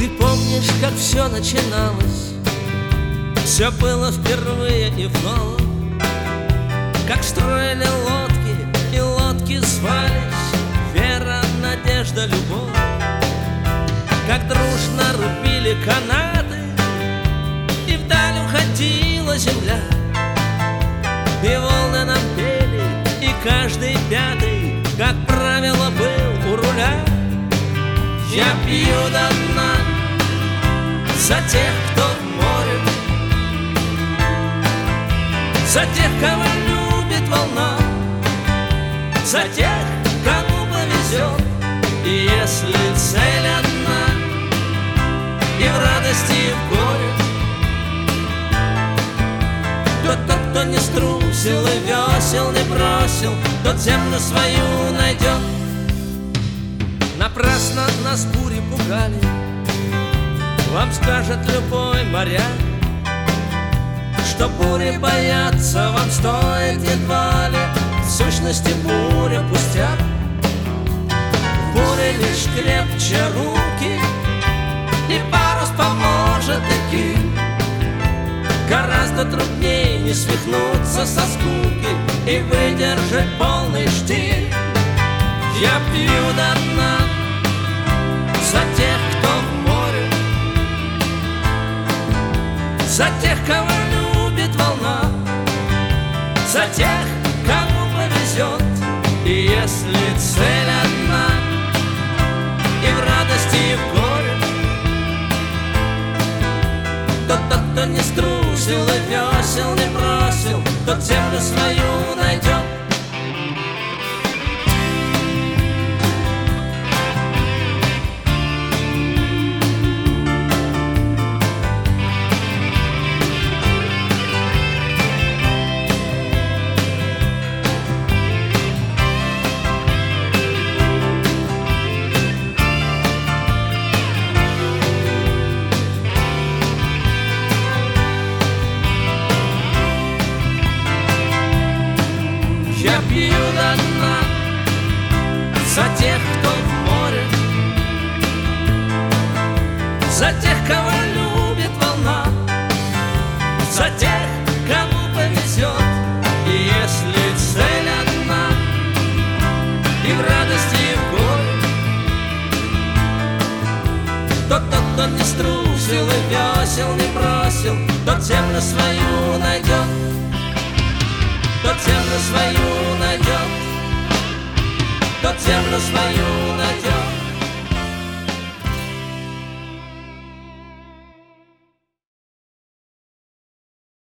Ты помнишь, как все начиналось? Все было впервые и вновь. Как строили лодки, и лодки звались вера, надежда, любовь. Как дружно рубили канаты, и вдаль уходила земля. И волны нам пели, и каждый пятый, как правило, был у руля. Я пью до дна за тех, кто в море, за тех, кого любит волна, за тех, кому повезет. И если цель одна, и в радости, и в горе, то тот, кто не струсил и весел не бросил, тот землю свою найдет. Напрасно нас бури пугали, вам скажет любой моряк, что бури бояться вам стоит едва ли, в сущности буря пустяк. В буре лишь крепче руки, и парус поможет и киль. Гораздо труднее не свихнуться со скуки и выдержать полный штиль. Я пью до дна за тех, кто в море, за тех, кого любит волна, за тех, кому повезет. И если цель одна, и в радости, и в горе, то тот, кто не струсил и весел не бросил, тот землю свою найдет. Я пью до дна за тех, кто в море, за тех, кого любит волна, за тех, кому повезет. И если цель одна, и в радости, и в горе, то тот, кто не струсил и весел не бросил, тот землю свою найдет. Тот землю свою найдет, тот землю свою найдет.